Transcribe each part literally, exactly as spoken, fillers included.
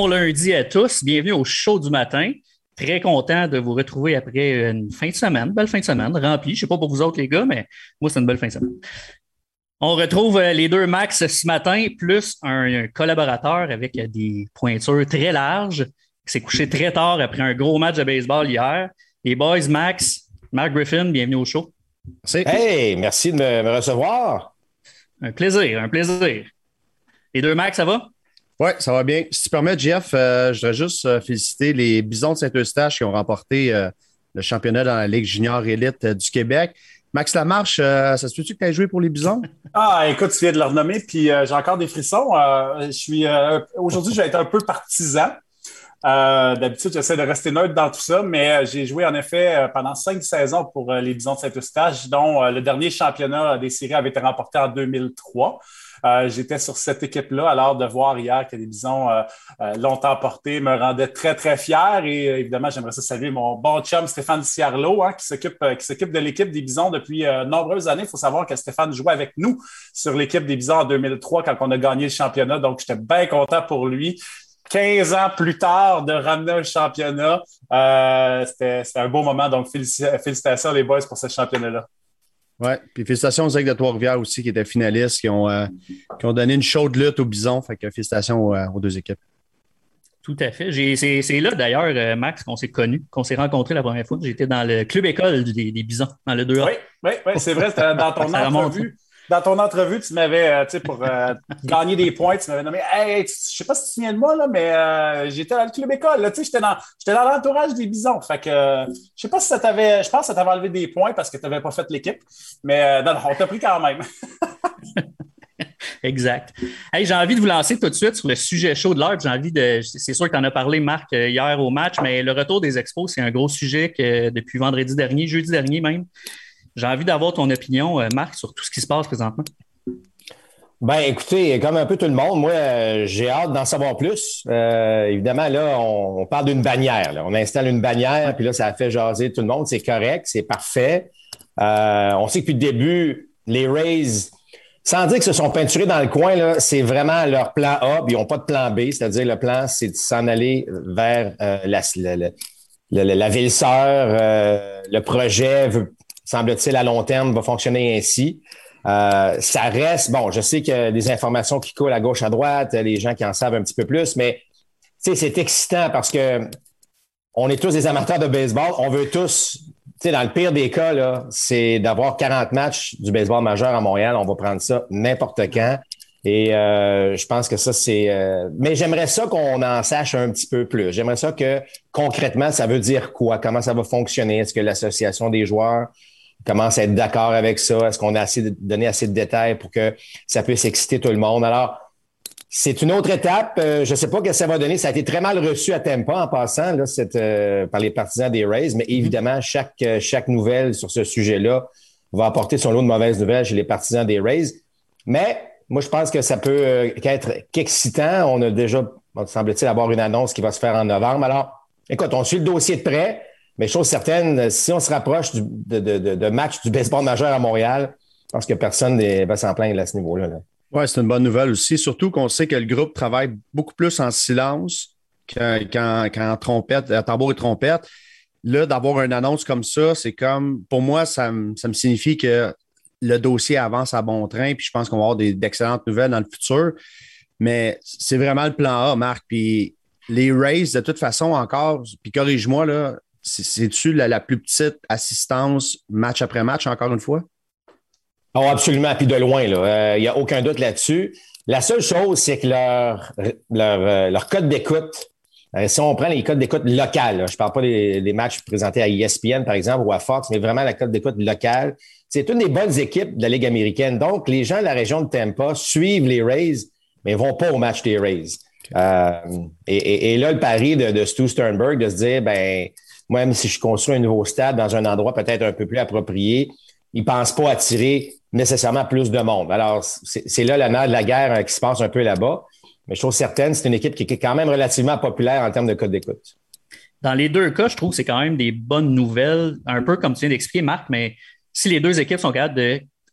Bon lundi à tous, bienvenue au show du matin. Très content de vous retrouver après une fin de semaine, belle fin de semaine, remplie. Je ne sais pas pour vous autres les gars, mais moi c'est une belle fin de semaine. On retrouve les deux Max ce matin, plus un collaborateur avec des pointures très larges, qui s'est couché très tard après un gros match de baseball hier. Les boys, Max, Mark Griffin, bienvenue au show. Merci. Hey, merci de me, me recevoir. Un plaisir, un plaisir. Les deux Max, ça va? Oui, ça va bien. Si tu permets, Jeff, euh, je voudrais juste euh, féliciter les Bisons de Saint-Eustache qui ont remporté euh, le championnat dans la Ligue junior élite euh, du Québec. Max Lamarche, euh, ça se peut-tu que tu aies joué pour les Bisons? Ah, écoute, tu viens de le renommer, puis euh, j'ai encore des frissons. Euh, je suis euh, aujourd'hui, je vais être un peu partisan. Euh, d'habitude, j'essaie de rester neutre dans tout ça, mais euh, j'ai joué en effet euh, pendant cinq saisons pour euh, les Bisons de Saint-Eustache, dont euh, le dernier championnat des séries avait été remporté en deux mille trois. Euh, j'étais sur cette équipe-là, alors de voir hier que les Bisons euh, euh, l'ont emporté me rendait très, très fier. Et euh, évidemment, j'aimerais ça saluer mon bon chum Stéphane Ciarlo, hein, qui s'occupe euh, qui s'occupe de l'équipe des Bisons depuis euh, nombreuses années. Il faut savoir que Stéphane jouait avec nous sur l'équipe des Bisons en deux mille trois quand on a gagné le championnat. Donc, j'étais bien content pour lui. quinze ans plus tard, de ramener un championnat, euh, c'était, c'était un beau moment. Donc, félicitations les boys pour ce championnat-là. Oui, puis félicitations aux Aigles de Trois-Rivières aussi qui étaient finalistes, qui ont, euh, qui ont donné une chaude lutte aux Bisons. Fait que félicitations aux, aux deux équipes. Tout à fait. J'ai, c'est, c'est là d'ailleurs, Max, qu'on s'est connus, qu'on s'est rencontrés la première fois. J'étais dans le club école des, des Bisons, dans le deux A. Oui, oui, oui, c'est vrai, c'était dans ton entrevue. Dans ton entrevue, tu m'avais, euh, tu sais, pour euh, gagner des points, tu m'avais nommé, hey, tu, je sais pas si tu te souviens de moi, là, mais euh, j'étais dans le club école, là, tu sais, j'étais dans, j'étais dans l'entourage des Bisons. Fait que, euh, je sais pas si ça t'avait, je pense que ça t'avait enlevé des points parce que tu n'avais pas fait l'équipe, mais euh, non, non, on t'a pris quand même. Exact. Hey, j'ai envie de vous lancer tout de suite sur le sujet chaud de l'heure. J'ai envie de, c'est sûr que tu en as parlé, Marc, hier au match, mais le retour des expos, c'est un gros sujet que depuis vendredi dernier, jeudi dernier même. J'ai envie d'avoir ton opinion, Marc, sur tout ce qui se passe présentement. Ben, écoutez, comme un peu tout le monde, moi, euh, j'ai hâte d'en savoir plus. Euh, évidemment, là, on, on parle d'une bannière. Là. On installe une bannière, puis là, ça a fait jaser tout le monde. C'est correct, c'est parfait. Euh, on sait que depuis le début, les Rays, sans dire que se sont peinturés dans le coin, là, c'est vraiment leur plan A, puis ils n'ont pas de plan B. C'est-à-dire, le plan, c'est de s'en aller vers euh, la, la, la, la, la ville sœur. Euh, le projet, veut, semble-t-il, à long terme, va fonctionner ainsi. Euh, ça reste, bon, je sais qu'il y a des informations qui coulent à gauche, à droite, les gens qui en savent un petit peu plus, mais tu sais, c'est excitant parce que on est tous des amateurs de baseball. On veut tous, tu sais, dans le pire des cas, là, c'est d'avoir quarante matchs du baseball majeur à Montréal. On va prendre ça n'importe quand. Et euh, je pense que ça, c'est... Euh... Mais j'aimerais ça qu'on en sache un petit peu plus. J'aimerais ça que, concrètement, ça veut dire quoi? Comment ça va fonctionner? Est-ce que l'association des joueurs commence à être d'accord avec ça? Est-ce qu'on a assez de, donné assez de détails pour que ça puisse exciter tout le monde? Alors, c'est une autre étape. Euh, je ne sais pas ce que ça va donner. Ça a été très mal reçu à Tampa en passant là, cette, euh, par les partisans des Rays, mais évidemment, chaque, chaque nouvelle sur ce sujet-là va apporter son lot de mauvaises nouvelles chez les partisans des Rays. Mais moi, je pense que ça peut euh, être qu'excitant. On a déjà, semble-t-il, avoir une annonce qui va se faire en novembre. Alors, écoute, on suit le dossier de près. Mais chose certaine, si on se rapproche du, de, de, de match du baseball majeur à Montréal, je pense que personne ne va s'en plaindre à ce niveau-là. Là. Oui, c'est une bonne nouvelle aussi. Surtout qu'on sait que le groupe travaille beaucoup plus en silence qu'en, qu'en, qu'en trompette, à tambour et trompette. Là, d'avoir une annonce comme ça, c'est comme, pour moi, ça, ça me signifie que le dossier avance à bon train. Puis je pense qu'on va avoir des, d'excellentes nouvelles dans le futur. Mais c'est vraiment le plan A, Marc. Puis les Rays, de toute façon, encore, puis corrige-moi, là, c'est-tu la, la plus petite assistance match après match, encore une fois? Oh, absolument. Puis de loin, là. Il euh, n'y a aucun doute là-dessus. La seule chose, c'est que leur, leur, euh, leur code d'écoute, euh, si on prend les codes d'écoute locales, là, je ne parle pas des, des matchs présentés à E S P N, par exemple, ou à Fox, mais vraiment la code d'écoute locale, c'est une des bonnes équipes de la Ligue américaine. Donc, les gens de la région de Tampa suivent les Rays, mais ne vont pas au match des Rays. Euh, et, et, et là, le pari de, de Stu Sternberg, de se dire, ben moi, même si je construis un nouveau stade dans un endroit peut-être un peu plus approprié, ils ne pensent pas attirer nécessairement plus de monde. Alors, c'est, c'est là le nerf de la guerre hein, qui se passe un peu là-bas. Mais je trouve certaine, c'est une équipe qui est quand même relativement populaire en termes de code d'écoute. Dans les deux cas, je trouve que c'est quand même des bonnes nouvelles, un peu comme tu viens d'expliquer, Marc, mais si les deux équipes sont capables de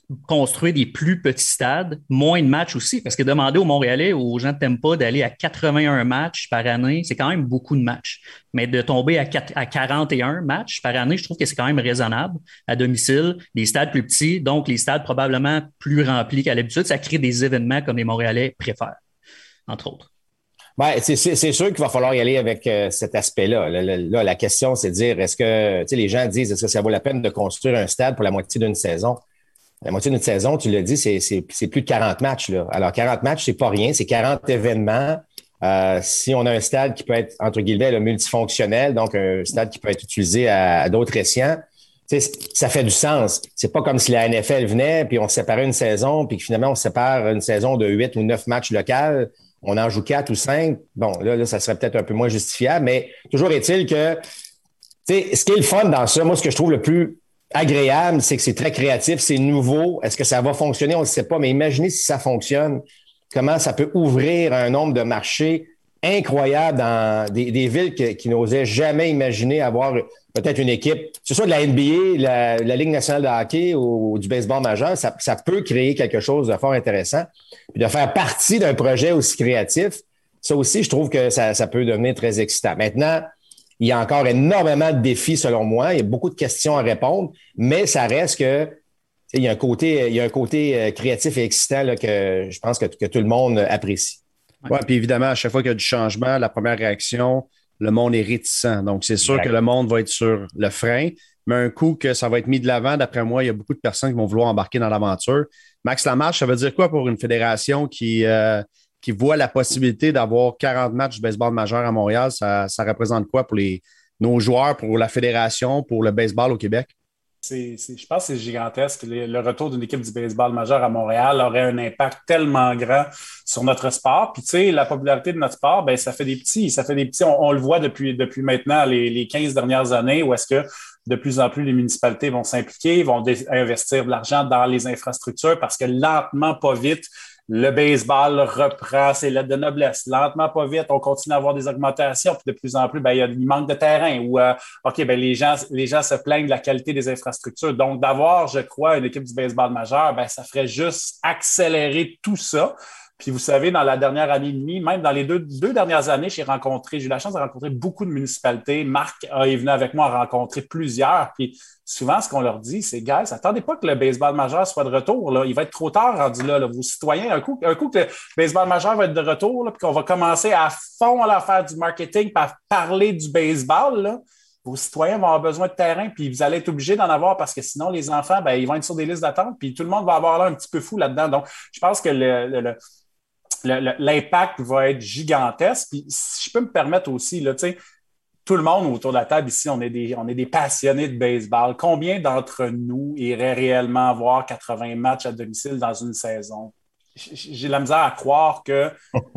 construire des plus petits stades, moins de matchs aussi, parce que demander aux Montréalais, aux gens de Tampa d'aller à quatre-vingt-un matchs par année, c'est quand même beaucoup de matchs. Mais de tomber à, quatre, à quarante et un matchs par année, je trouve que c'est quand même raisonnable à domicile, des stades plus petits, donc les stades probablement plus remplis qu'à l'habitude, ça crée des événements comme les Montréalais préfèrent, entre autres. Ben, c'est, c'est, c'est sûr qu'il va falloir y aller avec euh, cet aspect-là. Là, là, là, la question, c'est de dire, est-ce que, tu sais, les gens disent, est-ce que ça vaut la peine de construire un stade pour la moitié d'une saison? La moitié d'une saison, tu l'as dit, c'est, c'est, c'est plus de quarante matchs, là. Alors, quarante matchs, c'est pas rien, c'est quarante événements. Euh, si on a un stade qui peut être, entre guillemets, là, multifonctionnel, donc un stade qui peut être utilisé à, à d'autres escients, tu sais, ça fait du sens. C'est pas comme si la N F L venait, puis on séparait une saison, puis que finalement, on sépare une saison de huit ou neuf matchs locaux. On en joue quatre ou cinq. Bon, là, là, ça serait peut-être un peu moins justifiable, mais toujours est-il que, tu sais, ce qui est le fun dans ça, moi, ce que je trouve le plus agréable, c'est que c'est très créatif, c'est nouveau. Est-ce que ça va fonctionner? On ne sait pas, mais imaginez si ça fonctionne, comment ça peut ouvrir un nombre de marchés incroyables dans des, des villes que, qui n'osaient jamais imaginer avoir peut-être une équipe, que ce soit de la N B A, la, la Ligue nationale de hockey ou, ou du baseball majeur, ça, ça peut créer quelque chose de fort intéressant. Puis de faire partie d'un projet aussi créatif, ça aussi, je trouve que ça, ça peut devenir très excitant. Maintenant, il y a encore énormément de défis, selon moi. Il y a beaucoup de questions à répondre, mais ça reste que il y a un côté, il y a un côté créatif et excitant là, que je pense que, que tout le monde apprécie. Oui, ouais, puis évidemment, à chaque fois qu'il y a du changement, la première réaction, le monde est réticent. Donc, c'est sûr exact. Que le monde va être sur le frein, mais un coup que ça va être mis de l'avant, d'après moi, il y a beaucoup de personnes qui vont vouloir embarquer dans l'aventure. Max Lamarche, ça veut dire quoi pour une fédération qui, euh, qui voit la possibilité d'avoir quarante matchs de baseball majeur à Montréal? Ça, ça représente quoi pour les, nos joueurs, pour la fédération, pour le baseball au Québec? C'est, c'est, je pense que c'est gigantesque. Le, le retour d'une équipe du baseball majeur à Montréal aurait un impact tellement grand sur notre sport. Puis, tu sais, la popularité de notre sport, ben ça fait des petits. Ça fait des petits. On, on le voit depuis, depuis maintenant les, les quinze dernières années où est-ce que de plus en plus les municipalités vont s'impliquer, vont dé- investir de l'argent dans les infrastructures parce que lentement, pas vite, le baseball reprend ses lettres de noblesse. Lentement, pas vite, on continue à avoir des augmentations. Puis de plus en plus, ben, il y a il manque de terrain. Ou euh, OK, ben, les gens, les gens se plaignent de la qualité des infrastructures. Donc, d'avoir, je crois, une équipe du baseball majeur, ben, ça ferait juste accélérer tout ça. Puis vous savez, dans la dernière année et demie, même dans les deux, deux dernières années, j'ai rencontré, j'ai eu la chance de rencontrer beaucoup de municipalités. Marc est venu avec moi à rencontrer plusieurs. Puis souvent, ce qu'on leur dit, c'est, guys, attendez pas que le baseball majeur soit de retour. Là. Il va être trop tard rendu là, là. Vos citoyens, un coup, un coup que le baseball majeur va être de retour, là, puis qu'on va commencer à fond à faire du marketing, puis à parler du baseball, là, vos citoyens vont avoir besoin de terrain, puis vous allez être obligés d'en avoir parce que sinon, les enfants, ben, ils vont être sur des listes d'attente, puis tout le monde va avoir l'air un petit peu fou là-dedans. Donc, je pense que le, le, le Le, le, l'impact va être gigantesque. Puis, si je peux me permettre aussi, là, tu sais, tout le monde autour de la table ici, on est des, on est des passionnés de baseball. Combien d'entre nous iraient réellement voir quatre-vingts matchs à domicile dans une saison? J'ai la misère à croire que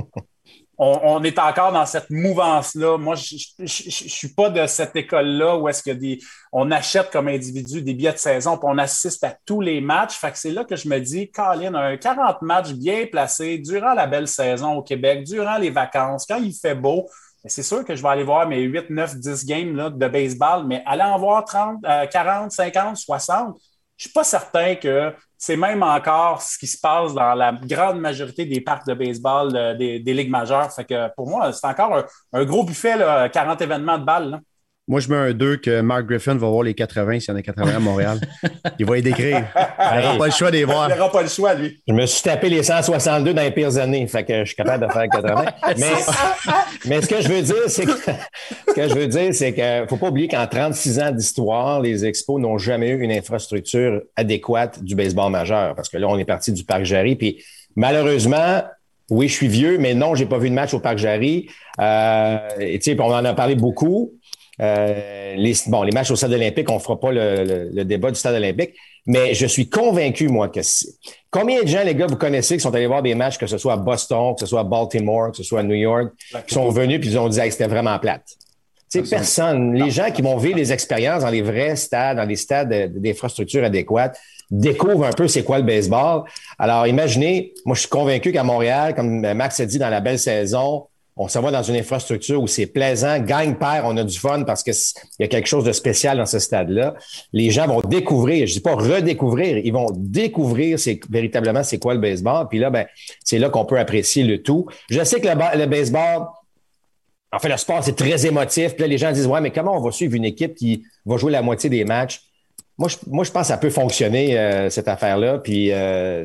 on, on est encore dans cette mouvance-là. Moi, je ne suis pas de cette école-là où est-ce que des, on achète comme individu des billets de saison puis on assiste à tous les matchs. Fait que c'est là que je me dis, Colin, un quarante matchs bien placés durant la belle saison au Québec, durant les vacances, quand il fait beau, c'est sûr que je vais aller voir mes huit, neuf, dix games là, de baseball, mais aller en voir trente, quarante, cinquante, soixante, je ne suis pas certain que c'est même encore ce qui se passe dans la grande majorité des parcs de baseball euh, des, des ligues majeures. Fait que pour moi, c'est encore un, un gros buffet, là, quarante événements de balles. Là. Moi, je mets un deux que Mark Griffin va voir les quatre-vingts s'il y en a quatre-vingts à Montréal. Il va y décrire. Il n'aura pas le choix d'y voir. Il n'aura pas le choix, lui. Je me suis tapé les cent soixante-deux dans les pires années. Fait que je suis capable de faire quatre-vingts. Mais, mais ce que je veux dire, c'est que, ce que je veux dire, c'est que faut pas oublier qu'en trente-six ans d'histoire, les Expos n'ont jamais eu une infrastructure adéquate du baseball majeur. Parce que là, on est parti du Parc Jarry. Puis malheureusement, oui, je suis vieux, mais non, j'ai pas vu de match au Parc Jarry. Euh, et tu sais, on en a parlé beaucoup. Euh, les, bon, les matchs au Stade olympique, on ne fera pas le, le, le débat du Stade olympique, mais je suis convaincu, moi, que c'est... Combien de gens, les gars, vous connaissez qui sont allés voir des matchs, que ce soit à Boston, que ce soit à Baltimore, que ce soit à New York, qui sont venus puis ils ont dit hey, c'était vraiment plate. Tu sais, personne. Les gens qui vont vivre les expériences dans les vrais stades, dans les stades d'infrastructures adéquates, découvrent un peu c'est quoi le baseball. Alors, imaginez, moi, je suis convaincu qu'à Montréal, comme Max a dit, dans la belle saison, on s'en va dans une infrastructure où c'est plaisant, gagne-perd, on a du fun parce qu'il y a quelque chose de spécial dans ce stade-là. Les gens vont découvrir, je dis pas redécouvrir, ils vont découvrir c'est, véritablement c'est quoi le baseball. Puis là, ben, c'est là qu'on peut apprécier le tout. Je sais que le, le baseball, en fait, le sport, c'est très émotif. Puis là, les gens disent, ouais, mais comment on va suivre une équipe qui va jouer la moitié des matchs? Moi, je, moi, je pense que ça peut fonctionner, euh, cette affaire-là. Puis, euh,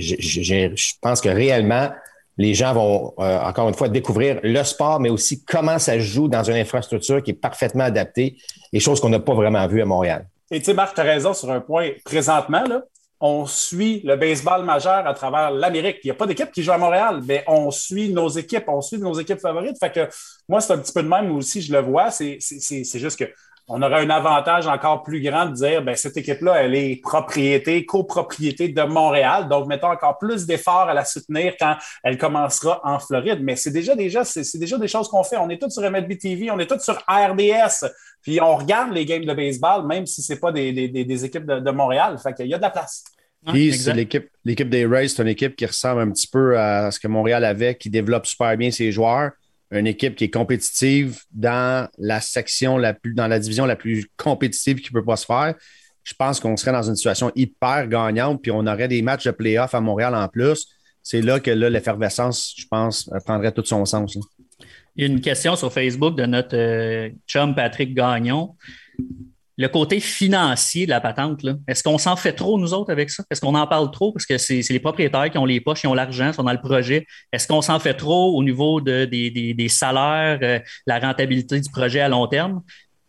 je pense que réellement, les gens vont, euh, encore une fois, découvrir le sport, mais aussi comment ça se joue dans une infrastructure qui est parfaitement adaptée, les choses qu'on n'a pas vraiment vues à Montréal. Et tu sais, Marc, tu as raison sur un point. Présentement, là, on suit le baseball majeur à travers l'Amérique. Il n'y a pas d'équipe qui joue à Montréal, mais on suit nos équipes, on suit nos équipes favorites. Fait que moi, c'est un petit peu de même aussi, je le vois. C'est, c'est, c'est, c'est juste que on aurait un avantage encore plus grand de dire, ben cette équipe-là, elle est propriété, copropriété de Montréal. Donc, mettons encore plus d'efforts à la soutenir quand elle commencera en Floride. Mais c'est déjà, déjà, c'est, c'est déjà des choses qu'on fait. On est tous sur M L B T V, on est tous sur R D S. Puis on regarde les games de baseball, même si c'est pas des, des, des équipes de, de Montréal. Fait qu'il y a de la place. Puis c'est l'équipe, l'équipe des Rays, c'est une équipe qui ressemble un petit peu à ce que Montréal avait, qui développe super bien ses joueurs. Une équipe qui est compétitive dans la section la plus, dans la division la plus compétitive qui ne peut pas se faire. Je pense qu'on serait dans une situation hyper gagnante, puis on aurait des matchs de play-off à Montréal en plus. C'est là que là, l'effervescence, je pense, prendrait tout son sens. Là. Il y a une question sur Facebook de notre euh, chum Patrick Gagnon. Le côté financier de la patente, là, est-ce qu'on s'en fait trop, nous autres, avec ça? Est-ce qu'on en parle trop? Parce que c'est, c'est les propriétaires qui ont les poches, qui ont l'argent, sont dans le projet. Est-ce qu'on s'en fait trop au niveau de, des, des, des salaires, euh, la rentabilité du projet à long terme?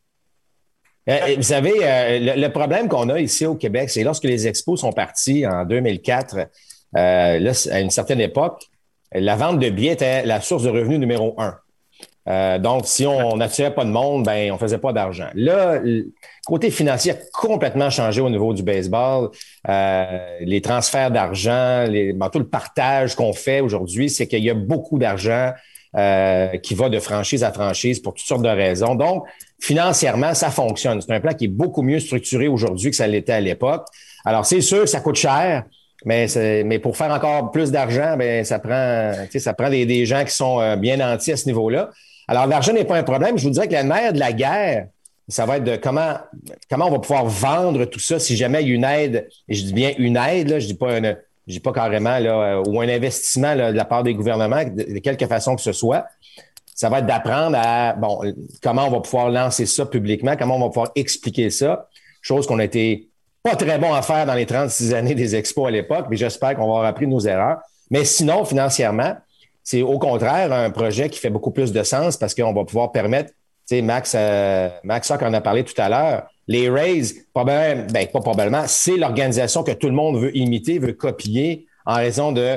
Euh, vous savez, euh, le, le problème qu'on a ici au Québec, c'est lorsque les expos sont partis en deux mille quatre, euh, là, à une certaine époque, la vente de billets était la source de revenus numéro un. Euh, donc, si on n'attirait pas de monde, ben on faisait pas d'argent. Là, le côté financier a complètement changé au niveau du baseball. Euh, les transferts d'argent, les, ben, tout le partage qu'on fait aujourd'hui, c'est qu'il y a beaucoup d'argent euh, qui va de franchise à franchise pour toutes sortes de raisons. Donc, financièrement, ça fonctionne. C'est un plan qui est beaucoup mieux structuré aujourd'hui que ça l'était à l'époque. Alors, c'est sûr, ça coûte cher. Mais, c'est, mais pour faire encore plus d'argent, ben ça prend, tu sais, ça prend des, des gens qui sont euh, bien nantis à ce niveau-là. Alors, l'argent n'est pas un problème. Je vous dirais que la nerf de la guerre, ça va être de comment comment on va pouvoir vendre tout ça si jamais il y a une aide, et je dis bien une aide, là, je dis pas une, je dis pas carrément là, ou un investissement là, de la part des gouvernements, de, de quelque façon que ce soit. Ça va être d'apprendre à bon comment on va pouvoir lancer ça publiquement, comment on va pouvoir expliquer ça, chose qu'on a été pas très bon à faire dans les trente-six années des expos à l'époque, mais j'espère qu'on va avoir appris nos erreurs. Mais sinon, financièrement, c'est au contraire un projet qui fait beaucoup plus de sens parce qu'on va pouvoir permettre, tu sais, Max, euh, Max Sock en a parlé tout à l'heure, les Rays, probablement, ben pas probablement, c'est l'organisation que tout le monde veut imiter, veut copier en raison de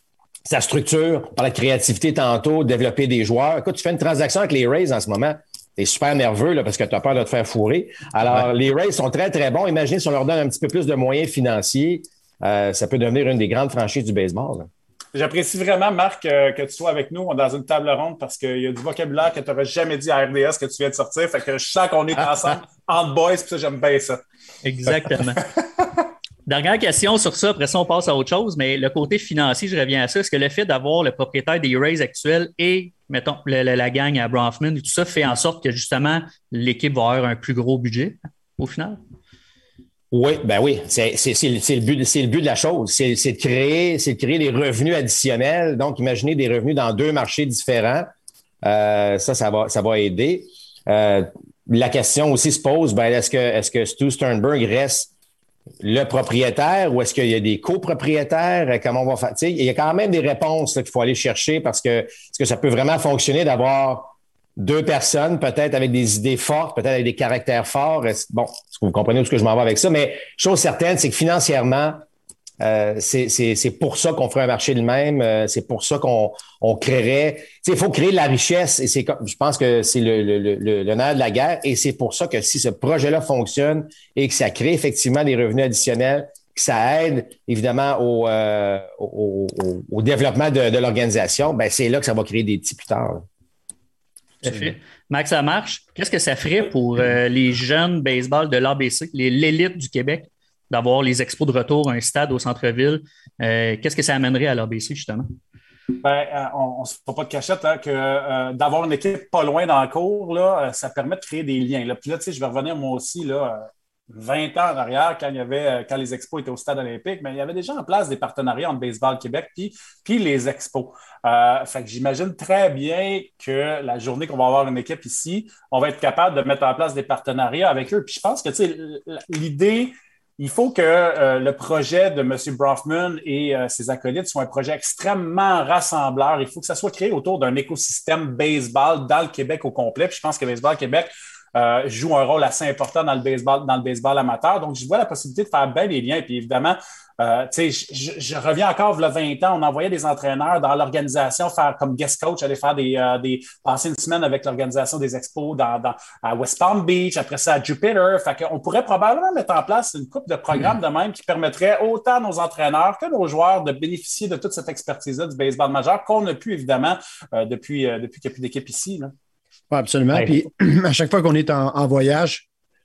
sa structure, par la créativité tantôt, développer des joueurs. Écoute, tu fais une transaction avec les Rays en ce moment, t'es super nerveux là, parce que tu as peur de te faire fourrer. Alors, ouais. Les Rays sont très, très bons. Imaginez si on leur donne un petit peu plus de moyens financiers, euh, ça peut devenir une des grandes franchises du baseball. Là. J'apprécie vraiment, Marc, euh, que tu sois avec nous dans une table ronde parce qu'il y a du vocabulaire que tu n'aurais jamais dit à R D S que tu viens de sortir. Fait que je sens qu'on est ensemble, entre boys, puis ça, j'aime bien ça. Exactement. Dernière question sur ça, après ça, on passe à autre chose, mais le côté financier, je reviens à ça. Est-ce que le fait d'avoir le propriétaire des Rays actuels et, mettons, la, la, la gang à Bronfman et tout ça fait en sorte que, justement, l'équipe va avoir un plus gros budget au final? Oui, ben oui, c'est, c'est, c'est, c'est, le but, c'est le but de la chose. C'est, c'est, de créer, c'est de créer des revenus additionnels. Donc, imaginez des revenus dans deux marchés différents. Euh, ça, ça va, ça va aider. Euh, la question aussi se pose, ben, est-ce que, est-ce que Stu Sternberg reste le propriétaire ou est-ce qu'il y a des copropriétaires? Comment on va faire? Tu sais, il y a quand même des réponses là, qu'il faut aller chercher parce que est-ce que ça peut vraiment fonctionner d'avoir deux personnes, peut-être avec des idées fortes, peut-être avec des caractères forts? Bon, est-ce que vous comprenez où ce que je m'en vais avec ça? Mais chose certaine, c'est que financièrement, euh, c'est, c'est, c'est pour ça qu'on ferait un marché de même. Euh, c'est pour ça qu'on on créerait. Tu sais, il faut créer de la richesse et c'est, je pense que c'est le, le, le, le nerf de la guerre. Et c'est pour ça que si ce projet-là fonctionne et que ça crée effectivement des revenus additionnels, que ça aide évidemment au, euh, au, au, au développement de, de l'organisation, ben c'est là que ça va créer des petits plus tard. Là. Max, ça marche. Qu'est-ce que ça ferait pour euh, les jeunes baseball de l'A B C, les, l'élite du Québec, d'avoir les expos de retour, un stade au centre-ville? Euh, qu'est-ce que ça amènerait à l'A B C, justement? Ben, euh, on ne se fait pas de cachette hein, que euh, d'avoir une équipe pas loin dans le cours, là, euh, ça permet de créer des liens. Là. Puis là, tu sais, je vais revenir moi aussi là, euh, vingt ans en arrière, quand il y avait, euh, quand les expos étaient au stade olympique, mais il y avait déjà en place des partenariats entre Baseball Québec puis, puis les expos. Euh, fait que j'imagine très bien que la journée qu'on va avoir une équipe ici, on va être capable de mettre en place des partenariats avec eux. Puis je pense que tu sais, l'idée. Il faut que euh, le projet de M. Brofman et euh, ses acolytes soit un projet extrêmement rassembleur. Il faut que ça soit créé autour d'un écosystème baseball dans le Québec au complet. Puis je pense que Baseball Québec euh, joue un rôle assez important dans le baseball, dans le baseball amateur. Donc, je vois la possibilité de faire bien les liens. Puis évidemment, euh, tu sais, je, je reviens encore, il y a vingt ans, on envoyait des entraîneurs dans l'organisation faire comme guest coach, aller faire des, euh, des passer une semaine avec l'organisation des expos dans, dans, à West Palm Beach, après ça à Jupiter. Fait qu'on pourrait probablement mettre en place une couple de programmes de même qui permettrait autant à nos entraîneurs que nos joueurs de bénéficier de toute cette expertise-là du baseball majeur qu'on n'a plus, évidemment, euh, depuis, euh, depuis qu'il n'y a plus d'équipe ici, là. Oui, absolument. Ouais. Puis à chaque fois qu'on est en, en voyage,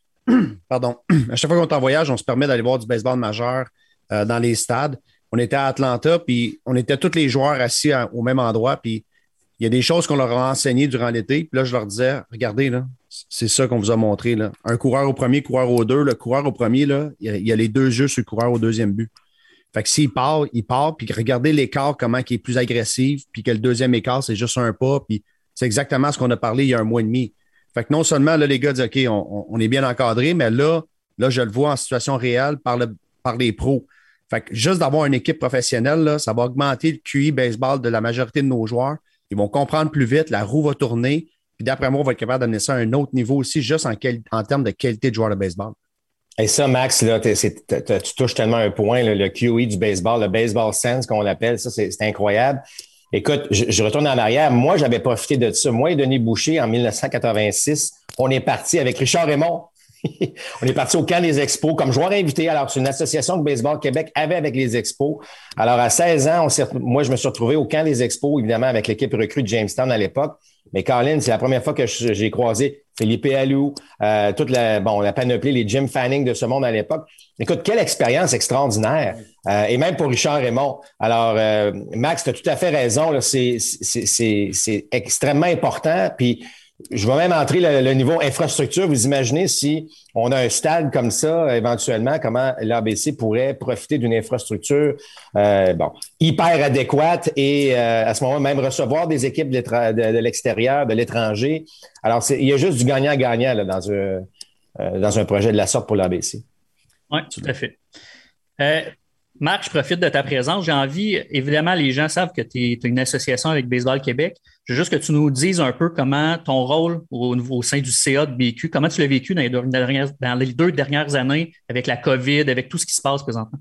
pardon, à chaque fois qu'on est en voyage, on se permet d'aller voir du baseball majeur euh, dans les stades. On était à Atlanta, puis on était tous les joueurs assis à, au même endroit, puis il y a des choses qu'on leur a enseignées durant l'été. Puis là, je leur disais, regardez, là, c'est ça qu'on vous a montré. Là. Un coureur au premier, coureur au deux. Le coureur au premier, là, il y a, il y a les deux jeux sur le coureur au deuxième but. Fait que s'il part, il part, puis regardez l'écart, comment il est plus agressif, puis que le deuxième écart, c'est juste un pas, puis c'est exactement ce qu'on a parlé il y a un mois et demi. Fait que non seulement, là, les gars disent, OK, on, on est bien encadré, mais là, là, je le vois en situation réelle par, le, par les pros. Fait que juste d'avoir une équipe professionnelle, là, ça va augmenter le Q I baseball de la majorité de nos joueurs. Ils vont comprendre plus vite, la roue va tourner, puis d'après moi, on va être capable d'amener ça à un autre niveau aussi, juste en, quel, en termes de qualité de joueur de baseball. Et ça, Max, là, t'es, c'est, t'es, tu touches tellement un point, là, le Q I du baseball, le baseball sense qu'on l'appelle, ça, c'est, c'est incroyable. Écoute, je, je retourne en arrière. Moi, j'avais profité de ça. Moi et Denis Boucher, en dix-neuf cent quatre-vingt-six, on est parti avec Richard Raymond. On est parti au camp des Expos comme joueur invité. Alors, c'est une association que Baseball Québec avait avec les Expos. Alors, à seize ans, on s'est, moi, je me suis retrouvé au camp des Expos, évidemment, avec l'équipe recrue de Jamestown à l'époque. Mais Colin, c'est la première fois que je, j'ai croisé Philippe Alou, euh, toute la, bon, la panoplie, les Jim Fanning de ce monde à l'époque. Écoute, quelle expérience extraordinaire. Euh, et même pour Richard Raymond. Alors, euh, Max, tu as tout à fait raison. Là, c'est, c'est, c'est, c'est extrêmement important. Puis, je vais même entrer le, le niveau infrastructure. Vous imaginez si on a un stade comme ça, éventuellement, comment l'A B C pourrait profiter d'une infrastructure euh, bon, hyper adéquate et euh, à ce moment même recevoir des équipes de, de, de l'extérieur, de l'étranger. Alors, c'est, il y a juste du gagnant-gagnant là, dans, un, euh, dans un projet de la sorte pour l'A B C. Oui, tout à fait. Euh, Marc, je profite de ta présence. J'ai envie, évidemment, les gens savent que tu as une association avec Baseball Québec. Je veux juste que tu nous dises un peu comment ton rôle au, au sein du C A de B Q, comment tu l'as vécu dans les, deux dernières, dans les deux dernières années avec la COVID, avec tout ce qui se passe présentement.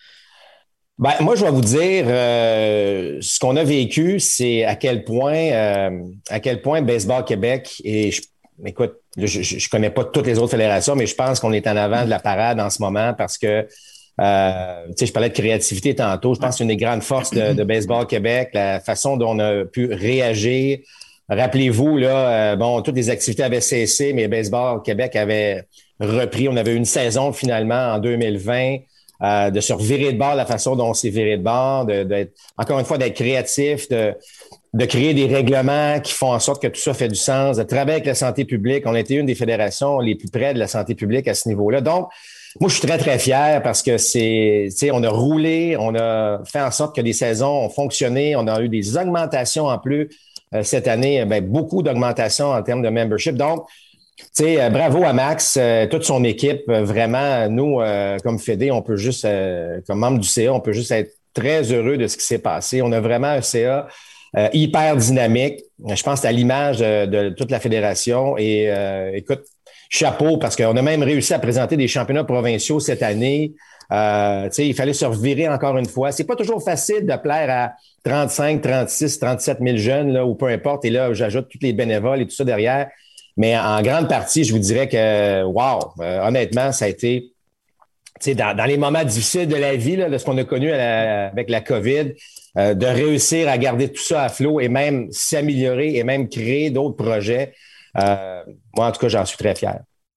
Ben, moi, je vais vous dire, euh, ce qu'on a vécu, c'est à quel point, euh, à quel point Baseball Québec, et je, écoute, je ne connais pas toutes les autres fédérations, mais je pense qu'on est en avant de la parade en ce moment parce que Euh, tu sais, je parlais de créativité tantôt. Je pense que c'est une des grandes forces de, de Baseball Québec, la façon dont on a pu réagir. Rappelez-vous, là, euh, bon, toutes les activités avaient cessé, mais Baseball Québec avait repris. On avait une saison finalement en deux mille vingt, euh, de se revirer de bord la façon dont on s'est viré de bord, de, d'être, encore une fois, d'être créatif, de, de créer des règlements qui font en sorte que tout ça fait du sens, de travailler avec la santé publique. On a été une des fédérations les plus près de la santé publique à ce niveau-là. Donc, moi, je suis très, très fier parce que c'est, tu sais, on a roulé, on a fait en sorte que les saisons ont fonctionné, on a eu des augmentations en plus euh, cette année, ben, beaucoup d'augmentations en termes de membership. Donc, tu sais, euh, bravo à Max, euh, toute son équipe. Euh, vraiment, nous, euh, comme Fédé, on peut juste, euh, comme membre du C A, on peut juste être très heureux de ce qui s'est passé. On a vraiment un C A euh, hyper dynamique. Je pense que c'est à l'image de, de toute la fédération. Et euh, écoute, chapeau, parce qu'on a même réussi à présenter des championnats provinciaux cette année. Euh, tu sais, il fallait se revirer encore une fois. C'est pas toujours facile de plaire à trente-cinq, trente-six, trente-sept mille jeunes, là, ou peu importe. Et là, j'ajoute tous les bénévoles et tout ça derrière. Mais en grande partie, je vous dirais que, wow, euh, honnêtement, ça a été, tu sais, dans, dans les moments difficiles de la vie, là, de ce qu'on a connu à la, avec la COVID, euh, de réussir à garder tout ça à flot et même s'améliorer et même créer d'autres projets. Euh, moi, en tout cas, j'en suis très fier.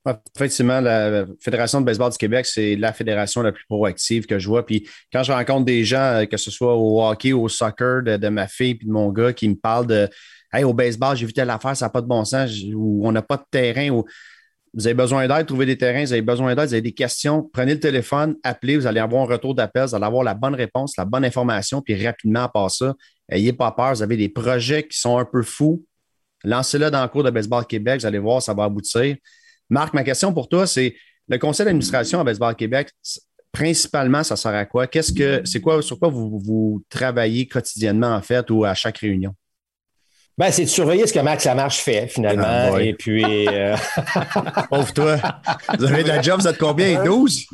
Effectivement, la Fédération de baseball du Québec, c'est la fédération la plus proactive que je vois. Puis quand je rencontre des gens, que ce soit au hockey ou au soccer de, de ma fille et de mon gars, qui me parlent de Hey, au baseball, j'ai vu telle affaire, ça n'a pas de bon sens, ou on n'a pas de terrain, ou vous avez besoin d'aide, trouvez des terrains, vous avez besoin d'aide, vous avez des questions, prenez le téléphone, appelez, vous allez avoir un retour d'appel, vous allez avoir la bonne réponse, la bonne information, puis rapidement, à part ça, n'ayez pas peur, vous avez des projets qui sont un peu fous, lancez-le dans le cours de Baseball Québec, vous allez voir, ça va aboutir. Marc, ma question pour toi, c'est le conseil d'administration à Baseball Québec, principalement, ça sert à quoi? Qu'est-ce que c'est quoi, sur quoi vous, vous travaillez quotidiennement, en fait, ou à chaque réunion? Ben, c'est de surveiller ce que Max Lamarche fait, finalement. Ah, et puis. Euh... Pauvre toi. Vous avez de la job, vous êtes combien? douze?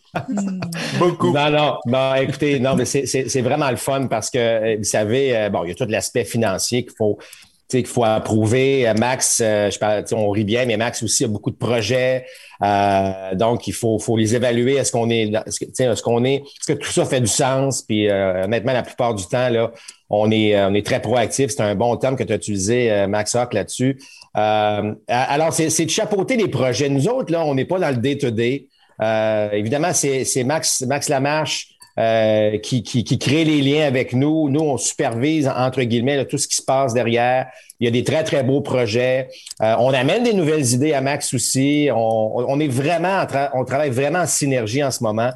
Beaucoup. Non, non, non, écoutez, non, mais c'est, c'est, c'est vraiment le fun parce que, vous savez, bon, il y a tout l'aspect financier qu'il faut. Tu sais, qu'il faut approuver. Max, euh, je parle, on rit bien, mais Max aussi a beaucoup de projets. Euh, donc, il faut, faut les évaluer. Est-ce qu'on est, est-ce que, est-ce qu'on est, est-ce que tout ça fait du sens? Puis, euh, honnêtement, la plupart du temps, là, on est, on est très proactif. C'est un bon terme que tu as utilisé, euh, Max Hawk, là-dessus. Euh, alors, c'est, c'est de chapeauter les projets. Nous autres, là, on n'est pas dans le day-to-day. Euh, évidemment, c'est, c'est Max, Max Lamarche. Euh, qui, qui, qui crée les liens avec nous. Nous, on supervise, entre guillemets, là, tout ce qui se passe derrière. Il y a des très, très beaux projets. Euh, on amène des nouvelles idées à Max aussi. On, on est vraiment, en tra- on travaille vraiment en synergie en ce moment.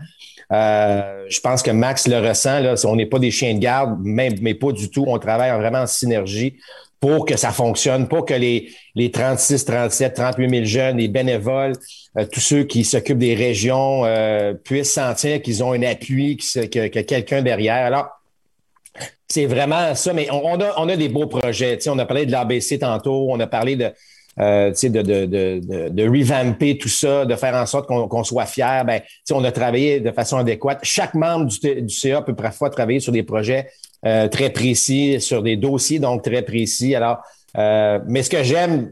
Euh, je pense que Max le ressent. Là, on n'est pas des chiens de garde, même, mais pas du tout. On travaille vraiment en synergie pour que ça fonctionne, pour que les, les trente-six, trente-sept, trente-huit mille jeunes, les bénévoles, euh, tous ceux qui s'occupent des régions euh, puissent sentir qu'ils ont un appui, qu'il y a quelqu'un derrière. Alors, c'est vraiment ça, mais on, on, a, on a des beaux projets. Tu sais, on a parlé de l'A B C tantôt, on a parlé de, euh, tu sais, de, de, de, de, de revamper tout ça, de faire en sorte qu'on, qu'on soit fiers. Ben, tu sais, on a travaillé de façon adéquate. Chaque membre du, du C A peut parfois travailler sur des projets Euh, très précis, sur des dossiers donc très précis. Alors, euh, mais ce que j'aime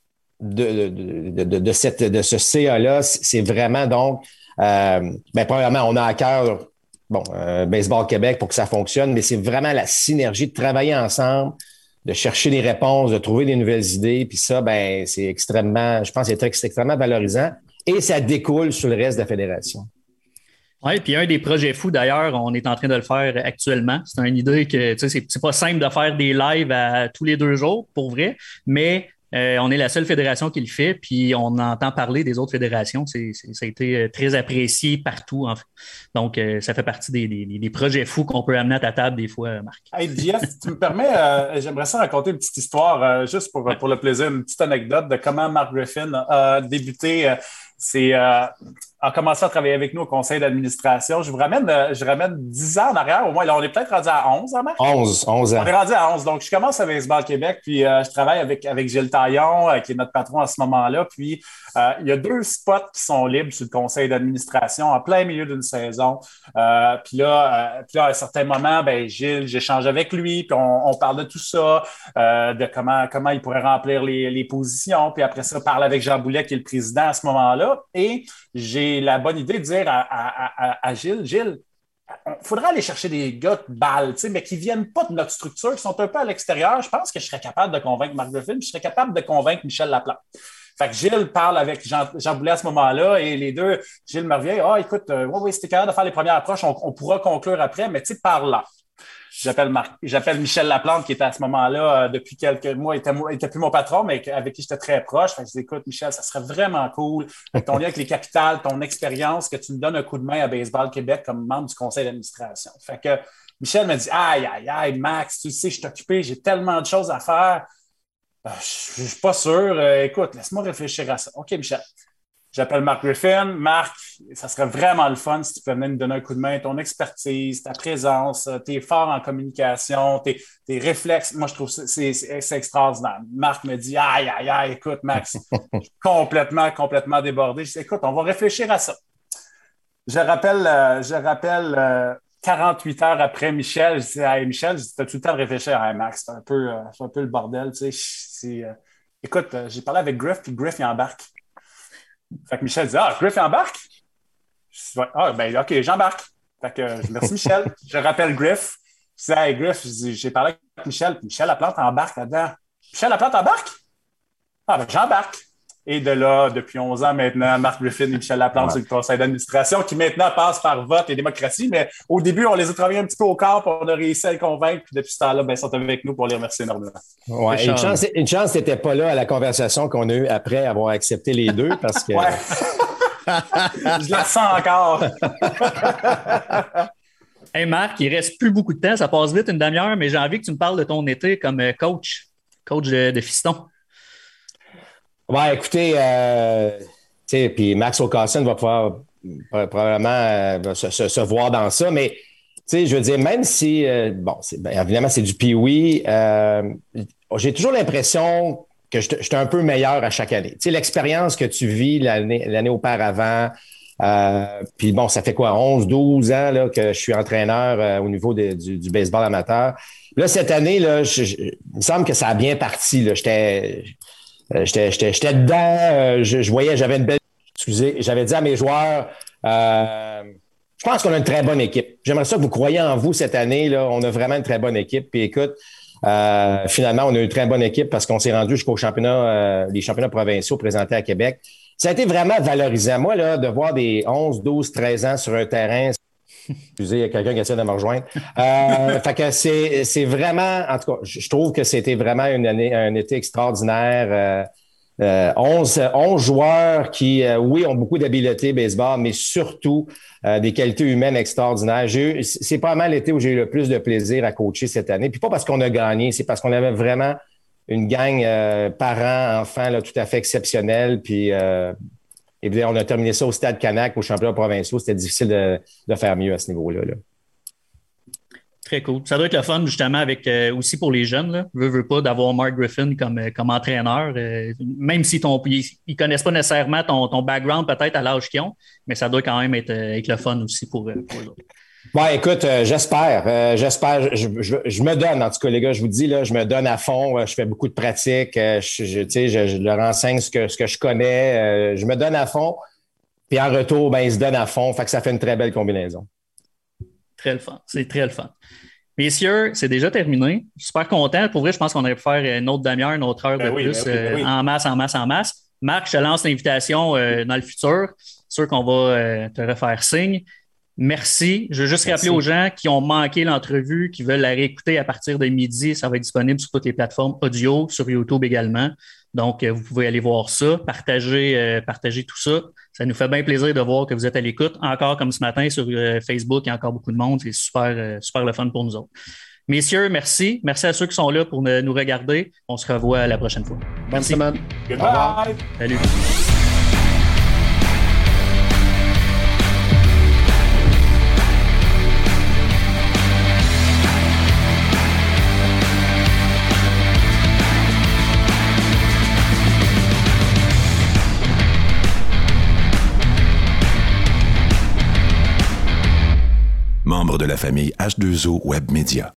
de, de, de, de, de, cette, de ce C A-là, c'est vraiment donc, euh, ben, premièrement, on a à cœur, bon, euh, Baseball Québec pour que ça fonctionne, mais c'est vraiment la synergie de travailler ensemble, de chercher des réponses, de trouver des nouvelles idées, puis ça, ben, c'est extrêmement, je pense, c'est extrêmement valorisant et ça découle sur le reste de la fédération. Oui, puis un des projets fous, d'ailleurs, on est en train de le faire actuellement. C'est une idée que, tu sais, c'est, c'est pas simple de faire des lives à tous les deux jours, pour vrai, mais euh, on est la seule fédération qui le fait, puis on entend parler des autres fédérations. C'est, c'est, ça a été très apprécié partout, en fait. Donc, euh, ça fait partie des, des, des projets fous qu'on peut amener à ta table des fois, Marc. Hey, Jeff, tu me permets, euh, j'aimerais ça raconter une petite histoire, euh, juste pour, pour le plaisir, une petite anecdote de comment Mark Griffin a débuté. Euh, c'est euh, a commencé à travailler avec nous au conseil d'administration. Je vous ramène, euh, je ramène dix ans en arrière, au moins. Là, on est peut-être rendu à onze, hein, Marc? onze, onze ans. On est rendu à onze. Donc, je commence à Baseball Québec, puis euh, je travaille avec, avec Gilles Taillon, euh, qui est notre patron à ce moment-là. Puis, euh, il y a deux spots qui sont libres sur le conseil d'administration en plein milieu d'une saison. Euh, puis, là, euh, puis là, à un certain moment, ben, Gilles, j'échange avec lui, puis on, on parle de tout ça, euh, de comment, comment il pourrait remplir les, les positions. Puis après ça, parle avec Jean Boulet, qui est le président à ce moment-là. Et j'ai la bonne idée de dire à, à, à, à Gilles, Gilles, il faudrait aller chercher des gars de balle, mais qui ne viennent pas de notre structure, qui sont un peu à l'extérieur. Je pense que je serais capable de convaincre Marc Griffin, puis je serais capable de convaincre Michel Laplante. Fait que Gilles parle avec Jean, Jean Boulet à ce moment-là, et les deux, Gilles me revient, ah, oh, écoute, euh, oui, oui, si t'es capable de faire les premières approches, on, on pourra conclure après, mais tu sais, par là. J'appelle, Marc, j'appelle Michel Laplante, qui était à ce moment-là, euh, depuis quelques mois, il était, il était plus mon patron, mais avec qui j'étais très proche. Fait que je dis, écoute, Michel, ça serait vraiment cool, avec ton lien avec les capitales, ton expérience, que tu me donnes un coup de main à Baseball Québec comme membre du conseil d'administration. Fait que Michel me dit, aïe, aïe, aïe, Max, tu sais, je suis occupé, j'ai tellement de choses à faire. Euh, je ne suis pas sûr. Euh, écoute, laisse-moi réfléchir à ça. OK, Michel. J'appelle Mark Griffin. Marc, ça serait vraiment le fun si tu peux venir me donner un coup de main, ton expertise, ta présence, tes forts en communication, tes, tes réflexes. Moi, je trouve que c'est, c'est, c'est extraordinaire. Marc me dit, aïe, aïe, aïe, écoute, Max, je suis complètement, complètement débordé. Je dis, écoute, on va réfléchir à ça. Je rappelle, euh, je rappelle euh, quarante-huit heures après Michel, je dis, hey, Michel, tu as tout le temps de réfléchir. Hey, Max, c'est un peu, euh, c'est un peu le bordel, tu sais. C'est, euh... Écoute, euh, j'ai parlé avec Griff, puis Griff, il embarque. Fait que Michel dit, ah, Griff, il embarque? Je dis, ah, ben, OK, j'embarque. Fait que, euh, merci, Michel. Je rappelle Griff. Je dis, hey, Griff, je dis, j'ai parlé avec Michel, puis Michel Laplante embarque là-dedans. Michel Laplante embarque? Ah, ben, j'embarque. Et de là, depuis onze ans maintenant, Mark Griffin et Michel Laplante ouais. sur le conseil d'administration qui maintenant passe par vote et démocratie. Mais au début, on les a travaillés un petit peu au corps, puis on a réussi à les convaincre. Puis depuis ce temps-là, ben, ils sont avec nous pour les remercier énormément. Ouais, une chance, une chance, t'étais pas là à la conversation qu'on a eue après avoir accepté les deux parce que. Je la sens encore. Hey Marc, il reste plus beaucoup de temps, ça passe vite une demi-heure, mais j'ai envie que tu me parles de ton été comme coach, coach de, de fiston. Ouais, écoutez, euh, tu sais, puis Max O'Cassin va pouvoir probablement euh, se, se, se voir dans ça, mais tu sais, je veux dire, même si, euh, bon, c'est, ben, évidemment, c'est du Pee-Wee, euh, j'ai toujours l'impression que j'étais un peu meilleur à chaque année. Tu sais, l'expérience que tu vis l'année, l'année auparavant, euh, puis bon, ça fait quoi, onze, douze ans là, que je suis entraîneur euh, au niveau de, du, du baseball amateur. Là, cette année, là, je, je, il me semble que ça a bien parti. Là. J'étais, euh, j'étais, j'étais, j'étais dedans, euh, je, je voyais, j'avais une belle... Excusez, j'avais dit à mes joueurs, euh, je pense qu'on a une très bonne équipe. J'aimerais ça que vous croyiez en vous cette année. Là, on a vraiment une très bonne équipe. Puis écoute, euh, finalement, on a une très bonne équipe parce qu'on s'est rendu jusqu'au championnat, euh, les championnats provinciaux présentés à Québec. Ça a été vraiment valorisant. Moi, là, de voir des onze, douze, treize ans sur un terrain, excusez, il y a quelqu'un qui essaie de me rejoindre. Euh, fait que c'est, c'est vraiment, en tout cas, je trouve que c'était vraiment une année, un été extraordinaire. Euh, euh, onze, onze joueurs qui, euh, oui, ont beaucoup d'habileté baseball, mais surtout euh, des qualités humaines extraordinaires. J'ai eu, c'est pas mal l'été où j'ai eu le plus de plaisir à coacher cette année. Puis pas parce qu'on a gagné, c'est parce qu'on avait vraiment une gang euh, parents, enfants là, tout à fait exceptionnelle. Puis euh, et bien, on a terminé ça au Stade Canac, au championnat provinciaux. C'était difficile de, de faire mieux à ce niveau-là. Là. Très cool. Ça doit être le fun, justement, avec euh, aussi pour les jeunes. Là. Veux, veux pas d'avoir Mark Griffin comme, comme entraîneur. Euh, même si ton, ils ne connaissent pas nécessairement ton, ton background peut-être à l'âge qu'ils ont, mais ça doit quand même être, être le fun aussi pour, pour eux autres. Ouais, écoute, euh, j'espère, euh, j'espère, je, je, je me donne, en tout cas, les gars, je vous dis, là, je me donne à fond, euh, je fais beaucoup de pratiques, euh, je, je, tu sais, je, je leur enseigne ce que, ce que je connais, euh, je me donne à fond, puis en retour, ben, ils se donnent à fond, fait que ça fait une très belle combinaison. Très le fun, c'est très le fun. Messieurs, c'est déjà terminé. Je suis super content. Pour vrai, je pense qu'on aurait pu faire une autre demi-heure, une autre heure ben de oui, plus, ben oui, ben oui. Euh, en masse, en masse, en masse. Marc, je te lance l'invitation euh, dans le futur. C'est sûr qu'on va euh, te refaire signe. Merci. Je veux juste Merci. rappeler aux gens qui ont manqué l'entrevue, qui veulent la réécouter à partir de midi. Ça va être disponible sur toutes les plateformes audio, sur YouTube également. Donc, euh, vous pouvez aller voir ça, partager, euh, partager tout ça. Ça nous fait bien plaisir de voir que vous êtes à l'écoute. Encore comme ce matin sur euh, Facebook, il y a encore beaucoup de monde. C'est super, euh, super le fun pour nous autres. Messieurs, merci. Merci à ceux qui sont là pour ne, nous regarder. On se revoit la prochaine fois. Bonne semaine. Au revoir. Salut. Membre de la famille H deux O Web Media.